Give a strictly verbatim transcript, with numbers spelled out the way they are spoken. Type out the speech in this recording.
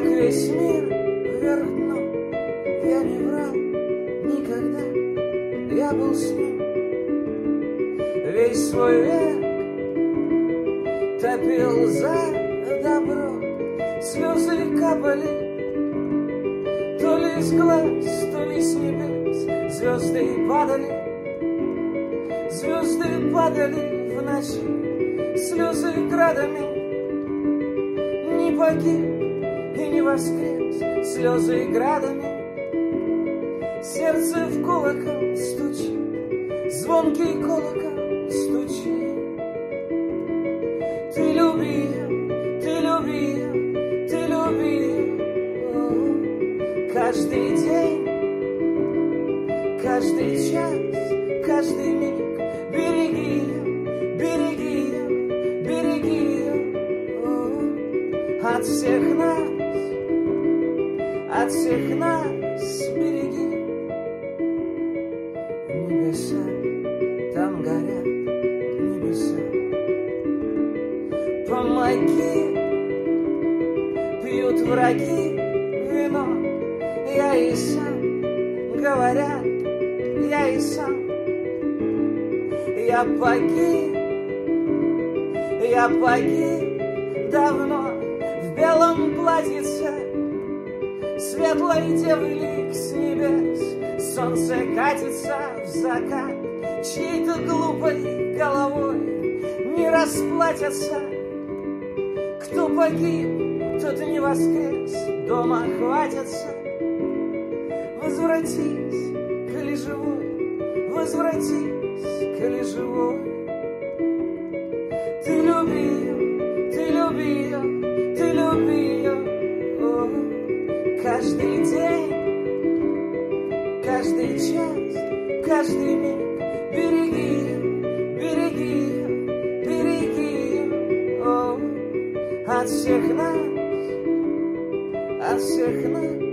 как весь мир вверх дном. Я не врал никогда, я был с ним весь свой век, топил за добро, слезы капали то ли с глаз, то ли с небес. Звезды падали, звезды падали в ночи, слезы градами. Не погиб и не воскрес, слезы градами. Сердце в колокол стучит, звонкий колокол стучит. Ты люби, ты люби, ты люби. Каждый день, каждый час, каждый миг. Береги ее, береги ее, береги ее. От всех нас, от всех нас береги. Небеса, там горят небеса. Помоги, пьют враги вино. Я и сам, говорят, я и сам. Я погиб, я погиб давно в белом платьице. Светлой девы лик с небес, солнце катится в закат. Чьей-то глупой головой не расплатятся. Кто погиб, тот не воскрес, дома хватятся. Возвратись, коли живой, возвратись, коли живой. Ты люби ее, ты люби ее, ты люби ее. О, каждый день, каждый час, каждый миг. Береги ее, береги ее, береги ее. О, от всех нас, от всех нас.